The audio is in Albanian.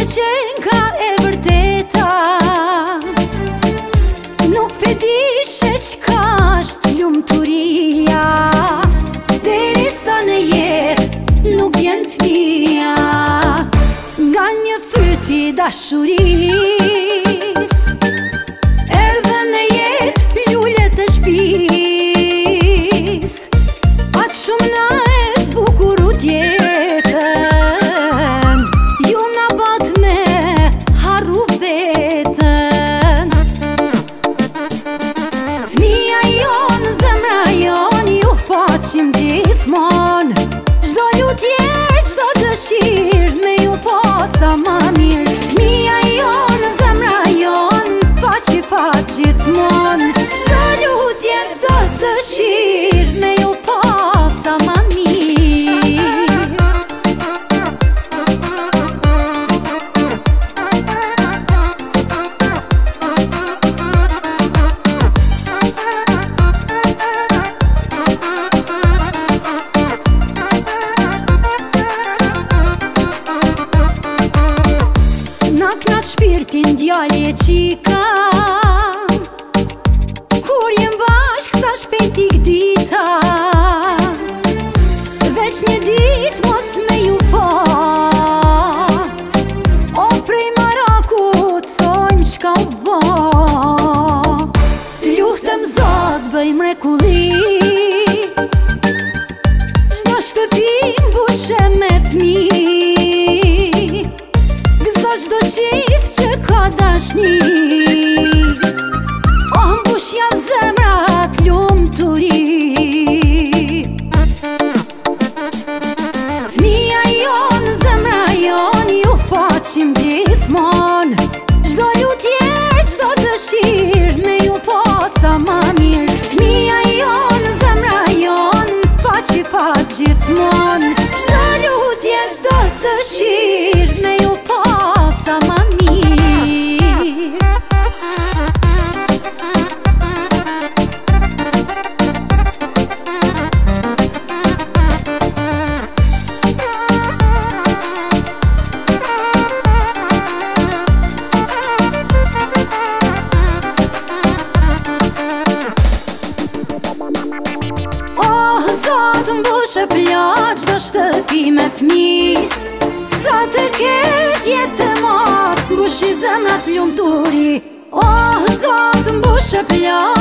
qenë ka e vërteta. Nuk të dishe qka është lumturia, derisa në jetë nuk vjen fëmia. Nga një fyti dashuris erdhe në jetë lullet e shpis. Aq shumë na e zbukurut jetën, ju na bat me harru vetën. Fëmia jon, zemra jon, ju paqim gjithmon. Çdo lutje, çdo dëshirë, me ju posa ma mirë. Fëmia jon, zemra jon, paqi fat gjithmon. Çdo lutje, çdo dëshirë, me ju posa ma mirë. Na knaq shpirtin djalje qika, kur jem bashk sa shpejt ik dita. Veç një dit mos me ju pa, o prej marakut thojmë shka u ba. T'luhtem Zot bëj mrekulli, qdo shtëpi mbushe me fmi. Qdo qift që ka dashni, oh mbushja zemrat lumturi. Fëmia jon, zemra jon, ju paqim gjithmon. Çdo lutje, çdo dëshirë, me ju posa ma mirë. Fëmia jon, zemra jon, paqi fat gjithmon. Çdo lutje, çdo dëshirë, me ju posa ma mirë. Oh, Zot mbushe plot çdo shtëpi me fmi. Sa të ket jetë e mat, mbushi zemrat lumturi. Oh, Zot mbushe plot